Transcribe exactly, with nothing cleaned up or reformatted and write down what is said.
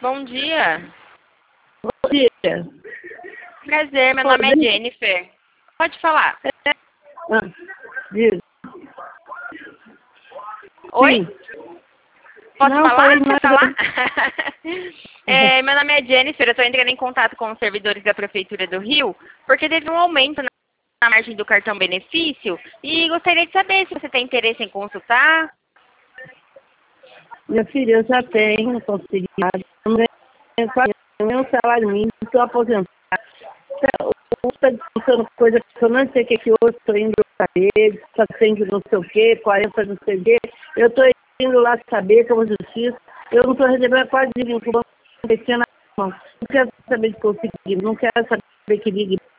Bom dia. Bom dia. Prazer, meu nome é Jennifer. Pode falar. É. Ah, diz. Oi? Sim. Posso Não, falar? falei Quer mais falar? É, meu nome é Jennifer, eu estou entrando em contato com os servidores da Prefeitura do Rio, porque teve um aumento na na margem do cartão benefício e gostaria de saber se você tem interesse em consultar. Minha filha, eu já tenho, consegui. Eu não ganho quase nenhum salário mínimo, estou aposentada. Está discutindo coisa que eu não sei o que que hoje, estou indo saber, está sendo não sei o quê, quarenta não sei o quê. Eu estou indo lá saber como justiça. Eu não estou recebendo quase ninguém, não mexendo na mão. Não quero saber de conseguir, não quero saber que ligue